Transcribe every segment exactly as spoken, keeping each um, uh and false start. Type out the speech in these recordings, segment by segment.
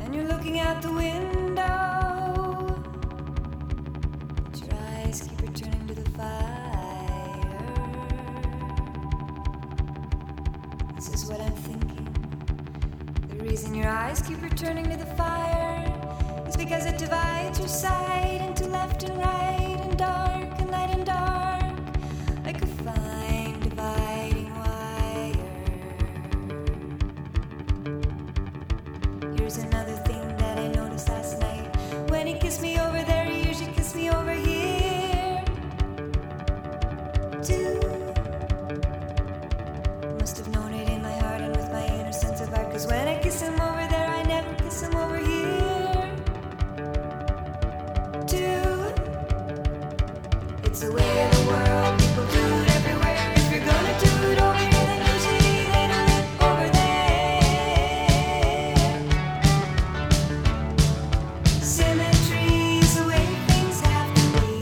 and you're looking out the window. But your eyes keep returning to the fire. This is what I'm thinking. The reason your eyes keep returning to the fire is because it divides your sight into left and right, and dark and light and dark, like a fine dividing wire. Here's another thing that I noticed last night. When he kissed me over there, he usually kissed me over here too. Must have known it in my heart and with my inner sense of art, 'cause when I kiss him over there, I never kiss him over here too. It's the way of the world, people do it everywhere. If you're gonna do it over here, then usually they do it over there. Symmetry is the way things have to be.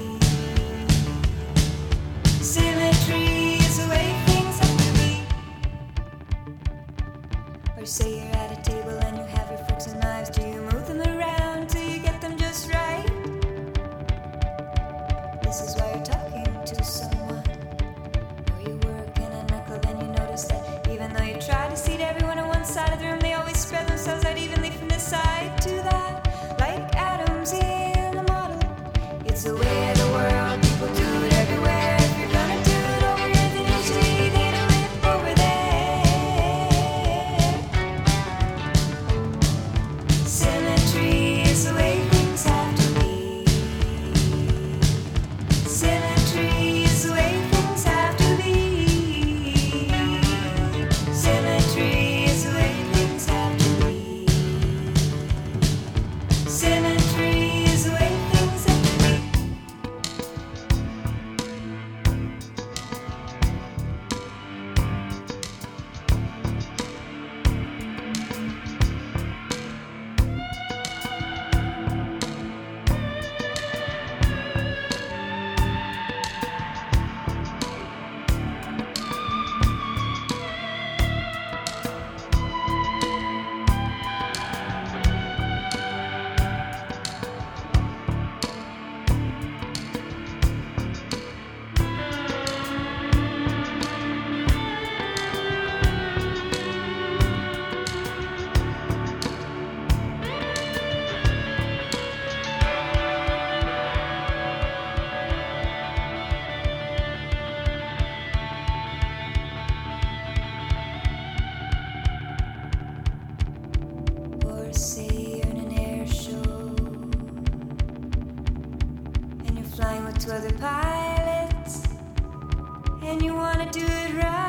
Symmetry is the way things have to be. Or say you're at a table and you have your forks and knives. Do you move them around till you get them just right? This is why you're talking to someone. Or you work in a nightclub and you notice that even though you try to seat everyone on one side of the room, they always spread themselves out evenly from this side to that, like atoms in a model. It's the way of the world, people do it everywhere. If you're gonna do it over here, then usually they do it over there. Symmetry is the way things have to be. Symmetry is the way things have to be. Symmetry is the way things have to be. Symmetry is the way things have to be. Or say you're in an air show and you're flying with two other pilots and you wanna do it right.